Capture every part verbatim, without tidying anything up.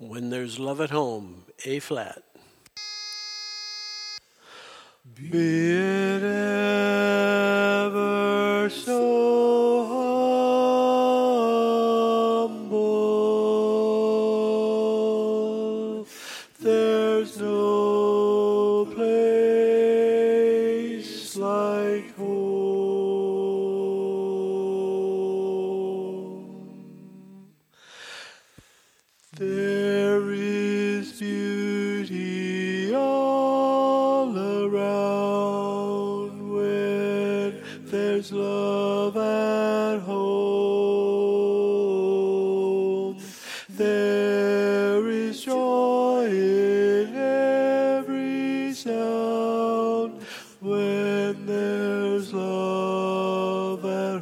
When There's Love at Home, A flat. Be it ever so humble, there's no place like home. There is beauty all around when there's love at home. There is joy in every sound when there's love at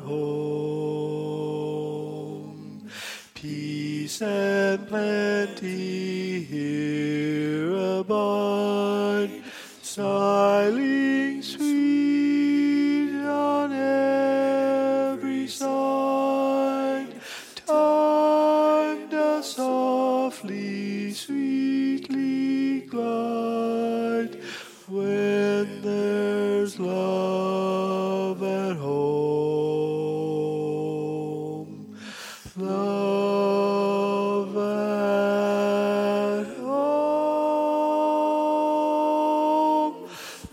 home. Peace and plenty here abide, smiling sweet on every side. Time does softly, sweetly glide when there's love at home. Love at home.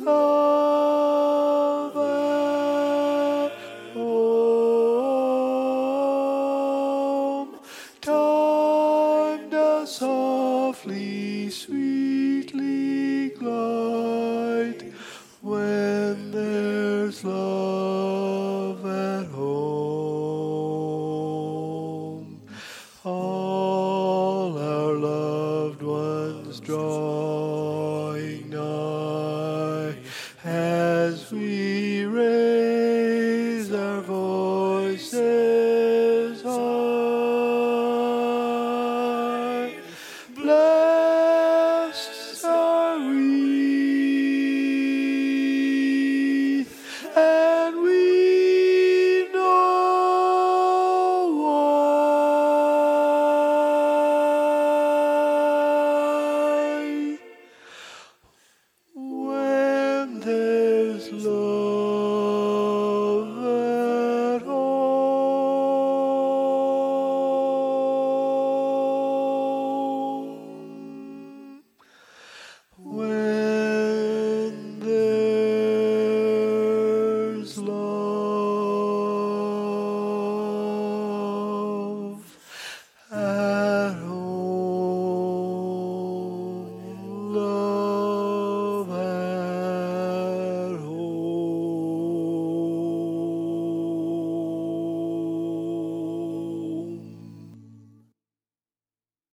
Love at home. Time does softly, sweetly glide when there's love at home. All our loved ones draw